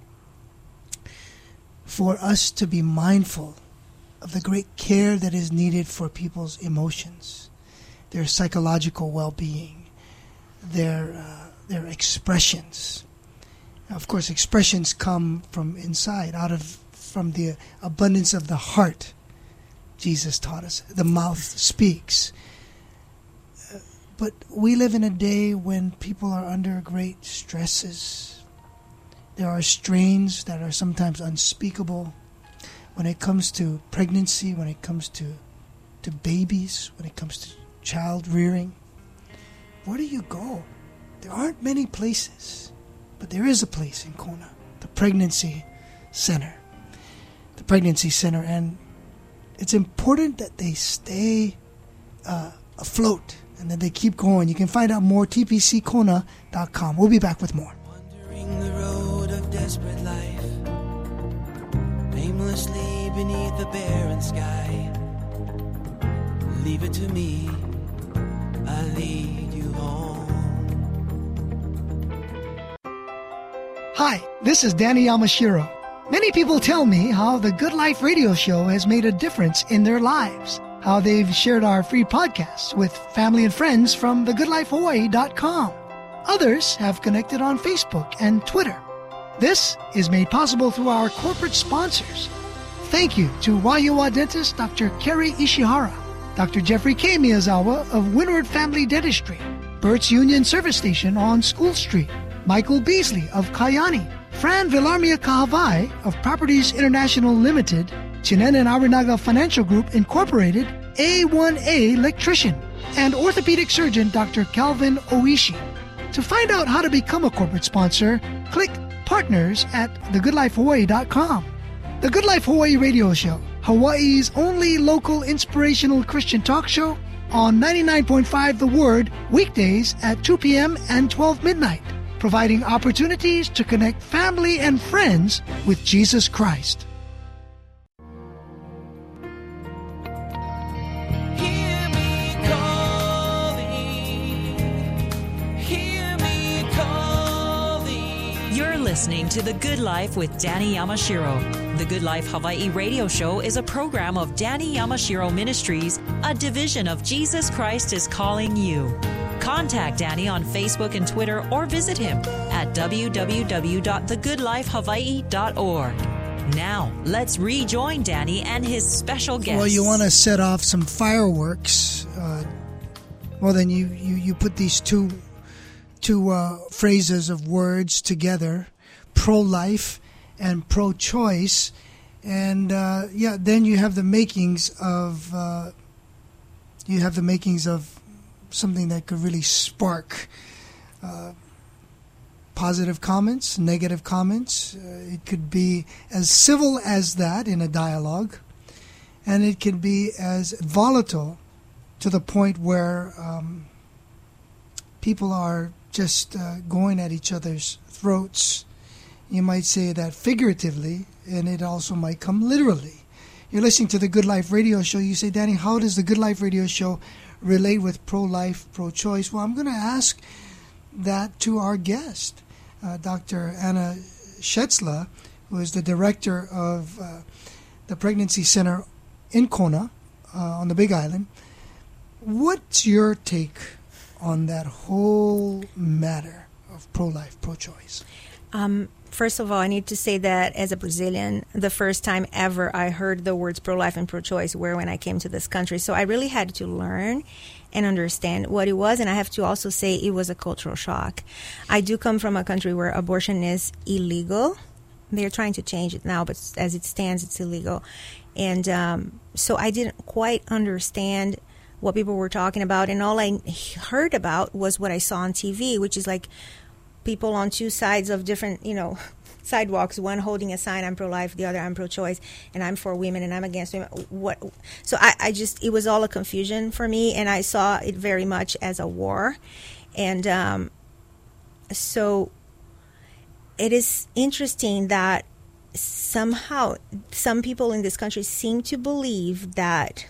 Speaker 2: for us to be mindful of the great care that is needed for people's emotions, their psychological well-being, their expressions. Now, of course, expressions come from inside, from the abundance of the heart. Jesus taught us, the mouth speaks. But we live in a day when people are under great stresses. There are strains that are sometimes unspeakable when it comes to pregnancy, when it comes to babies, when it comes to child rearing. Where do you go? There aren't many places, but there is a place in Kona, the Pregnancy Center. The Pregnancy Center, and it's important that they stay afloat and that they keep going. You can find out more, tpckona.com. We'll be back with more.
Speaker 4: Wandering the road of desperate life, aimlessly beneath the barren sky. Leave it to me, I lead you home.
Speaker 2: Hi, this is Danny Yamashiro. Many people tell me how the Good Life radio show has made a difference in their lives, how they've shared our free podcasts with family and friends from thegoodlifehawaii.com. Others have connected on Facebook and Twitter. This is made possible through our corporate sponsors. Thank you to Waiua dentist Dr. Kerry Ishihara, Dr. Jeffrey K. Miyazawa of Windward Family Dentistry, Burt's Union Service Station on School Street, Michael Beasley of Kayani, Fran Villarmia Kahavai of Properties International Limited, Chinen and Arinaga Financial Group Incorporated, A1A Electrician, and orthopedic surgeon Dr. Calvin Oishi. To find out how to become a corporate sponsor, click Partners at thegoodlifehawaii.com. The Good Life Hawaii Radio Show, Hawaii's only local inspirational Christian talk show, on 99.5 The Word, weekdays at 2 p.m. and 12 midnight, providing opportunities to connect family and friends with Jesus Christ.
Speaker 1: Listening to The Good Life with Danny Yamashiro. The Good Life Hawaii Radio Show is a program of Danny Yamashiro Ministries, a division of Jesus Christ is Calling You. Contact Danny on Facebook and Twitter or visit him at www.thegoodlifehawaii.org. Now, let's rejoin Danny and his special guest.
Speaker 2: Well, you want to set off some fireworks. Then you put these two phrases of words together, pro-life and pro-choice, and then you have the makings of something that could really spark positive comments, negative comments. It could be as civil as that in a dialogue, and it could be as volatile to the point where people are just going at each other's throats. You might say that figuratively, and it also might come literally. You're listening to the Good Life Radio Show. You say, Danny, how does the Good Life Radio Show relate with pro-life, pro-choice? Well, I'm going to ask that to our guest, Dr. Anna Shetzla, who is the director of the Pregnancy Center in Kona on the Big Island. What's your take on that whole matter of pro-life, pro-choice?
Speaker 3: First of all, I need to say that as a Brazilian, the first time ever I heard the words pro-life and pro-choice were when I came to this country. So I really had to learn and understand what it was. And I have to also say it was a cultural shock. I do come from a country where abortion is illegal. They're trying to change it now, but as it stands, it's illegal. And so I didn't quite understand what people were talking about. And all I heard about was what I saw on TV, which is like people on two sides of different, sidewalks, one holding a sign, I'm pro-life, the other, I'm pro-choice, and I'm for women, and I'm against women. So I just, it was all a confusion for me, and I saw it very much as a war. And so it is interesting that somehow some people in this country seem to believe that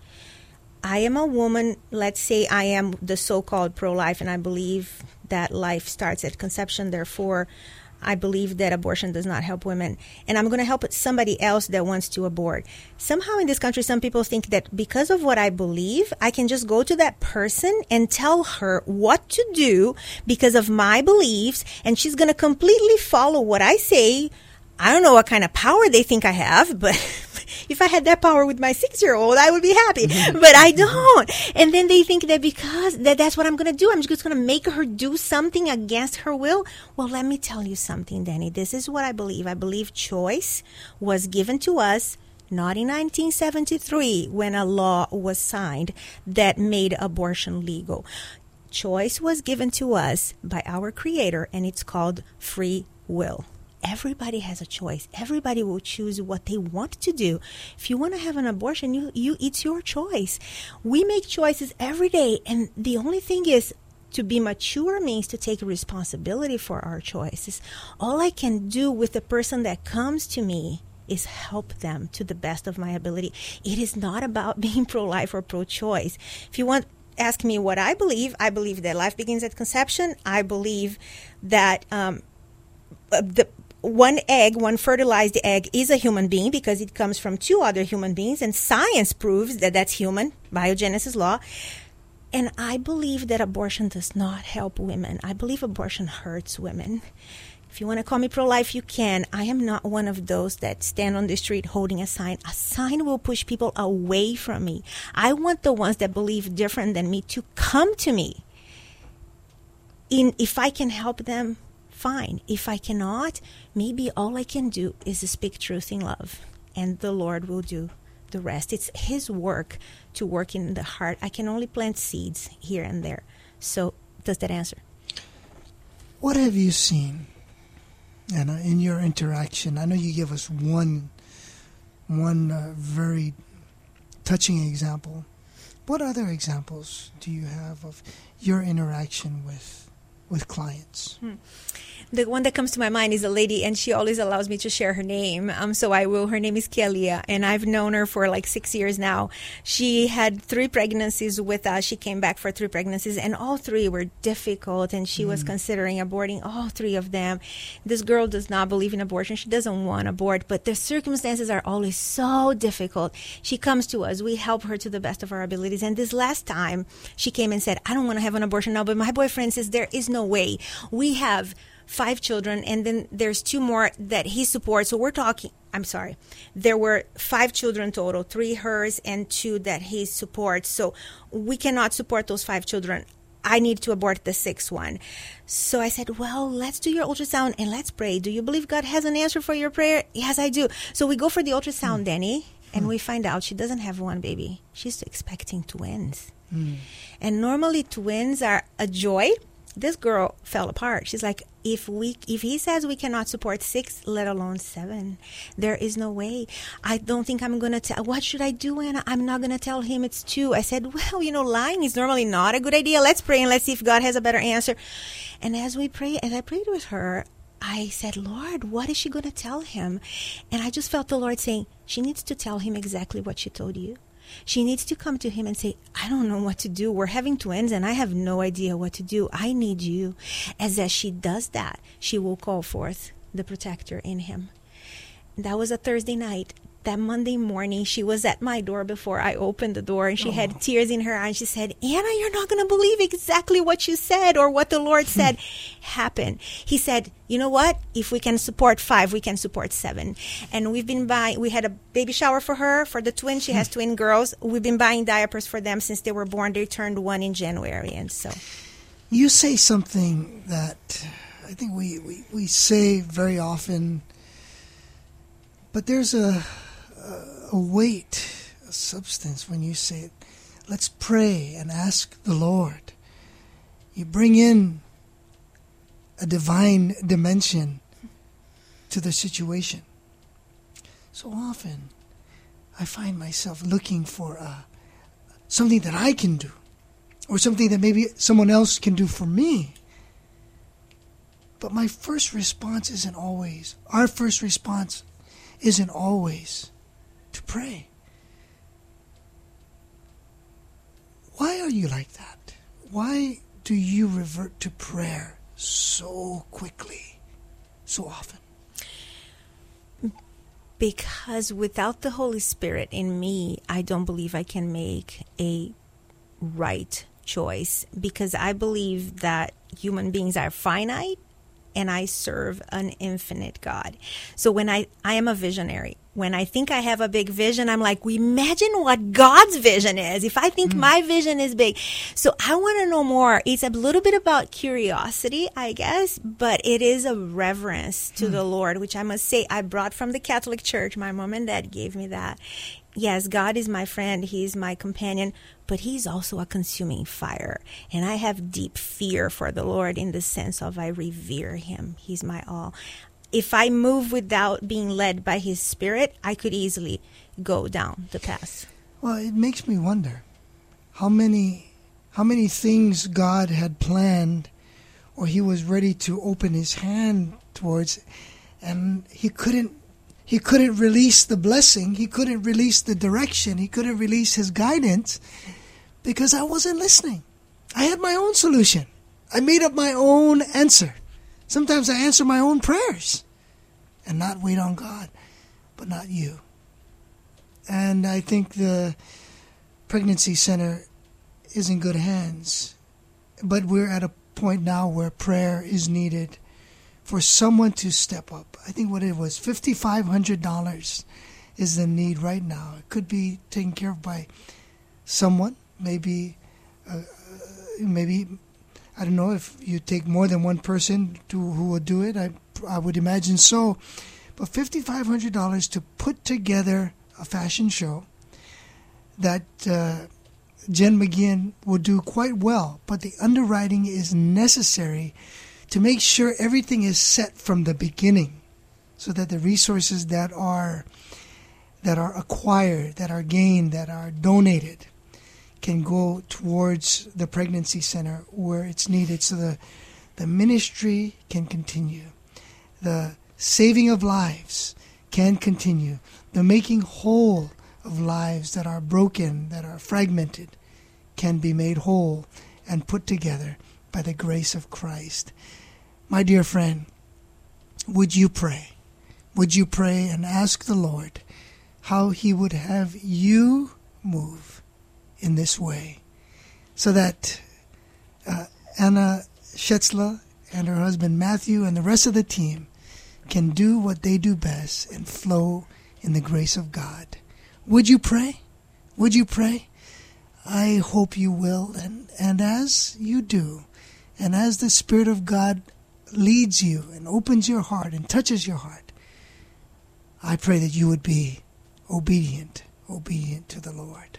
Speaker 3: I am a woman, let's say I am the so-called pro-life, and I believe that life starts at conception, therefore I believe that abortion does not help women, and I'm going to help somebody else that wants to abort. Somehow in this country, some people think that because of what I believe, I can just go to that person and tell her what to do because of my beliefs, and she's going to completely follow what I say. I don't know what kind of power they think I have, but if I had that power with my 6-year-old, I would be happy. But I don't. And then they think that because that's what I'm going to do, I'm just going to make her do something against her will. Well, let me tell you something, Danny. This is what I believe. I believe choice was given to us not in 1973 when a law was signed that made abortion legal. Choice was given to us by our Creator, and it's called free will. Everybody has a choice. Everybody will choose what they want to do. If you want to have an abortion, it's your choice. We make choices every day, and the only thing is to be mature means to take responsibility for our choices. All I can do with the person that comes to me is help them to the best of my ability. It is not about being pro-life or pro-choice. If you want ask me what I believe that life begins at conception. I believe that one fertilized egg is a human being because it comes from two other human beings, and science proves that that's human, biogenesis law. And I believe that abortion does not help women. I believe abortion hurts women. If you want to call me pro-life, you can. I am not one of those that stand on the street holding a sign. A sign will push people away from me. I want the ones that believe different than me to come to me. If I can help them, fine. If I cannot, maybe all I can do is speak truth in love, and the Lord will do the rest. It's His work to work in the heart. I can only plant seeds here and there. So, does that answer?
Speaker 2: What have you seen, Anna, in your interaction? I know you give us one very touching example. What other examples do you have of your interaction with clients?
Speaker 3: The one that comes to my mind is a lady, and she always allows me to share her name. So I will. Her name is Kelia, and I've known her for like 6 years now. She had 3 pregnancies with us. She came back for 3 pregnancies, and all 3 were difficult, and she was considering aborting all 3 of them. This girl does not believe in abortion. She doesn't want to abort, but the circumstances are always so difficult. She comes to us. We help her to the best of our abilities. And this last time, she came and said, I don't want to have an abortion now, but my boyfriend says there is no way. We have 5 children, and then there's 2 more that he supports. So we're talking, there were 5 children total, 3 hers and 2 that he supports. So we cannot support those 5 children. I need to abort the 6th one. So I said, well, let's do your ultrasound and let's pray. Do you believe God has an answer for your prayer? Yes, I do. So we go for the ultrasound, Danny, and we find out she doesn't have 1 baby. She's expecting twins. And normally twins are a joy. This girl fell apart. She's like, if he says we cannot support 6, let alone 7, there is no way. I don't think I'm going to tell. What should I do, Anna? I'm not going to tell him it's 2. I said, well, lying is normally not a good idea. Let's pray and let's see if God has a better answer. And as I prayed with her, I said, Lord, what is she going to tell him? And I just felt the Lord saying, she needs to tell him exactly what she told you. She needs to come to him and say, I don't know what to do. We're having twins and I have no idea what to do. I need you. As she does that, she will call forth the protector in him. That was a Thursday night. That Monday morning, she was at my door before I opened the door, and she had tears in her eyes. She said, Anna, you're not going to believe exactly what you said or what the Lord said happened. He said, you know what? If we can support 5, we can support 7. And we had a baby shower for her, for the twins. She has twin girls. We've been buying diapers for them since they were born. They turned 1 in January. And so
Speaker 2: you say something that I think we say very often, but there's a weight, a substance when you say it. Let's pray and ask the Lord. You bring in a divine dimension to the situation. So often, I find myself looking for something that I can do, or something that maybe someone else can do for me. But our first response isn't always to pray. Why are you like that? Why do you revert to prayer so quickly, so often?
Speaker 3: Because without the Holy Spirit in me, I don't believe I can make a right choice, because I believe that human beings are finite and I serve an infinite God. So when I am a visionary. When I think I have a big vision, I'm like, imagine what God's vision is. If I think my vision is big. So I want to know more. It's a little bit about curiosity, I guess, but it is a reverence to the Lord, which I must say I brought from the Catholic Church. My mom and dad gave me that. Yes, God is my friend. He's my companion, but he's also a consuming fire. And I have deep fear for the Lord in the sense of I revere him. He's my all. If I move without being led by his Spirit, I could easily go down the path.
Speaker 2: Well, it makes me wonder how many things God had planned, or he was ready to open his hand towards, and he couldn't release the blessing, he couldn't release the direction, he couldn't release his guidance because I wasn't listening. I had my own solution. I made up my own answer. Sometimes I answer my own prayers and not wait on God, but not you. And I think the pregnancy center is in good hands. But we're at a point now where prayer is needed for someone to step up. I think what it was, $5,500 is the need right now. It could be taken care of by someone, maybe, I don't know if you take more than one person who will do it. I would imagine so. But $5,500 to put together a fashion show that Jen McGeehan will do quite well. But the underwriting is necessary to make sure everything is set from the beginning, so that the resources that are acquired, that are gained, that are donated can go towards the pregnancy center where it's needed, so the ministry can continue. The saving of lives can continue. The making whole of lives that are broken, that are fragmented, can be made whole and put together by the grace of Christ. My dear friend, would you pray? Would you pray and ask the Lord how He would have you move in this way, so that Anna Shetzler and her husband Matthew and the rest of the team can do what they do best and flow in the grace of God. Would you pray? Would you pray? I hope you will. And as you do, and as the Spirit of God leads you and opens your heart and touches your heart, I pray that you would be obedient to the Lord.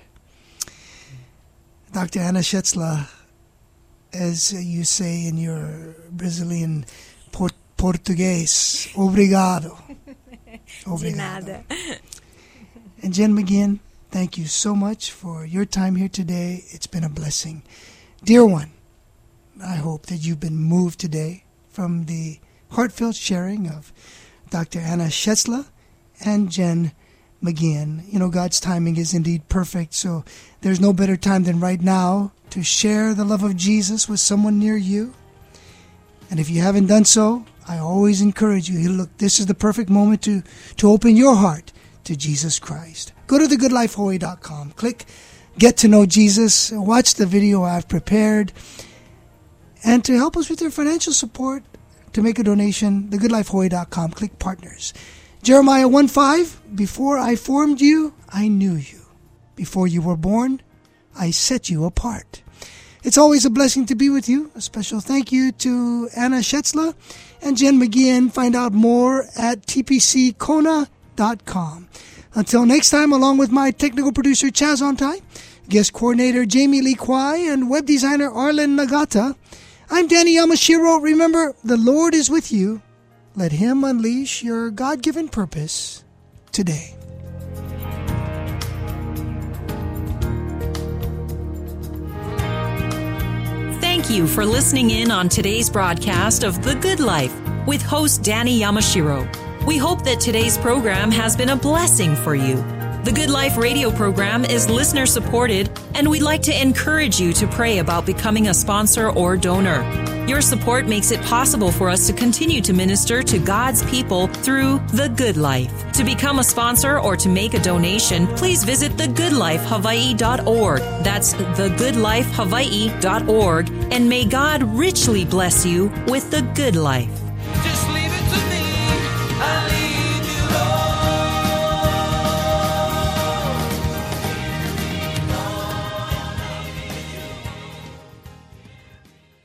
Speaker 2: Dr. Anna Shetzler, as you say in your Brazilian Portuguese, obrigado.
Speaker 3: De nada.
Speaker 2: And Jen McGeehan, thank you so much for your time here today. It's been a blessing. Dear one, I hope that you've been moved today from the heartfelt sharing of Dr. Anna Shetzler and Jen McGeehan. You know, God's timing is indeed perfect, so there's no better time than right now to share the love of Jesus with someone near you. And if you haven't done so, I always encourage you, look, this is the perfect moment to open your heart to Jesus Christ. Go to thegoodlifehawaii.com, click Get to Know Jesus, watch the video I've prepared, and to help us with your financial support, to make a donation, thegoodlifehawaii.com, click Partners. Jeremiah 1:5, before I formed you, I knew you. Before you were born, I set you apart. It's always a blessing to be with you. A special thank you to Anna Shetzler and Jen McGeehan. Find out more at tpckona.com. Until next time, along with my technical producer Chaz Ontai, guest coordinator Jamie Lee Kwai, and web designer Arlen Nagata, I'm Danny Yamashiro. Remember, the Lord is with you. Let Him unleash your God-given purpose today.
Speaker 10: Thank you for listening in on today's broadcast of The Good Life with host Danny Yamashiro. We hope that today's program has been a blessing for you. The Good Life radio program is listener supported, and we'd like to encourage you to pray about becoming a sponsor or donor. Your support makes it possible for us to continue to minister to God's people through The Good Life. To become a sponsor or to make a donation, please visit thegoodlifehawaii.org. That's thegoodlifehawaii.org, and may God richly bless you with the good life.